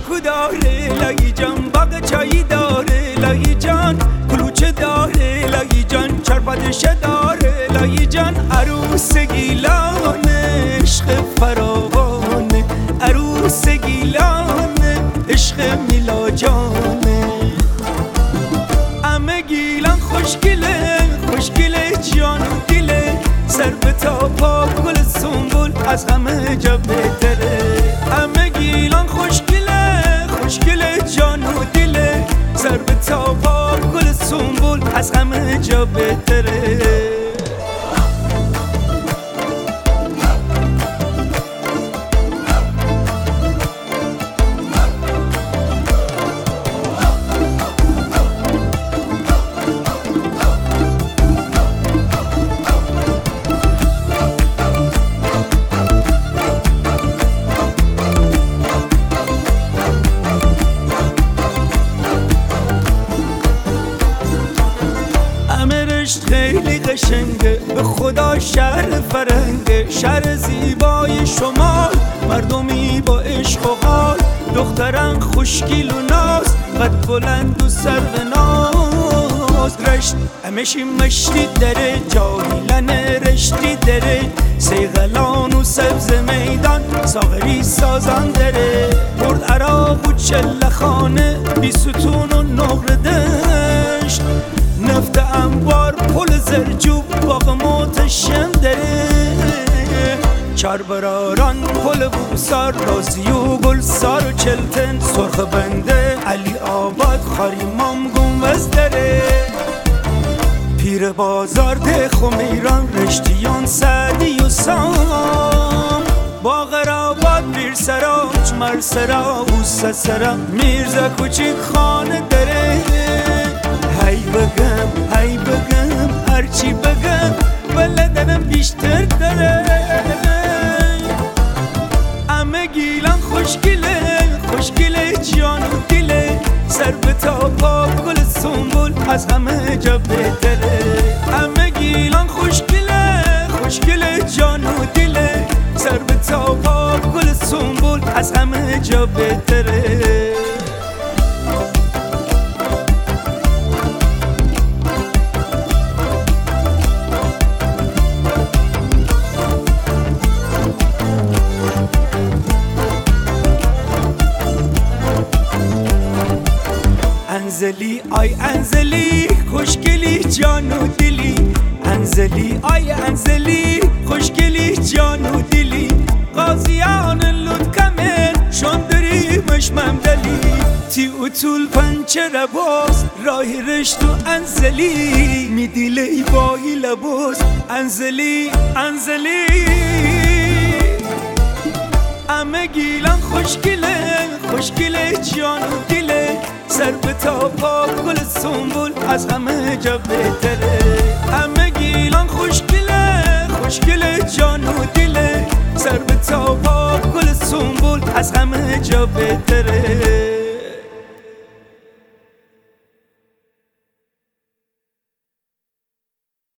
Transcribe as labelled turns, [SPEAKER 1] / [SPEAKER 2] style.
[SPEAKER 1] شامپو داره لایی جان، باغ چایی داره لایی جان، کلوچه داره لایی جان، چرپدشه داره لایی جان. عروس گیلان عشق فراوانه، عروس گیلان عشق میلا جانه. همه گیلان خوشگله خوشگله جان و دیله، سر به تا پا گل سنبول از همه جا بهتره. همه گیلان خوشگله خوشگله جان و دیله، سر به تا پا گل سنبول از همه جا بهتره. خیلی قشنگه به خدا شهر فرنگه، شهر زیبای شمال، مردمی با عشق و حال، دختران خوشگیل و ناز، قد بلند و سرو ناز. رشت همشی مشتی داره، جاهیلن رشتی داره، سیغلان و سبز میدان، ساغری سازان داره. برد عراق و چلخانه، بی ستون و نقر دشت، نفت انبار پل زرجوب باغ متشم داره. چربراران پل بوسار، رازی و گلسار و چلتن، سرخ بنده علی آباد، خاریمام گنبز داره. پیر بازار ده خمیران، رشتیان سعدی و سام، باغ آباد پیر سرا چمر سرا اوسه سرا، میرزا کوچیک خانه داره. هی بگم هرچی بگم ولدنم بیشتر داره. همه گیلان خوشگله خوشگله جان و دیله، سر به تا پا گل سنبول از همه جا بهتره. همه گیلان خوشگله خوشگله جان و دیله، سر به تا پا گل سنبول از همه جا بهتره. انزلی آی انزلی خوشگلی جان و دلی، انزلی آی انزلی خوشگلی جان و دلی. قاضیان لطکمه شندری مشمم دلی، تی و طول پنچه باز راه رشت و انزلی، می دیلی باهی لباس انزلی انزلی. همه گیلان خوشگله خوشگله جان و دیله، سر به تا پا گل سنبول از همه جا بهتره. همه گیلان خوشگله خوشگله جان و دیله، سر به تا پا گل سنبول از همه جا بهتره.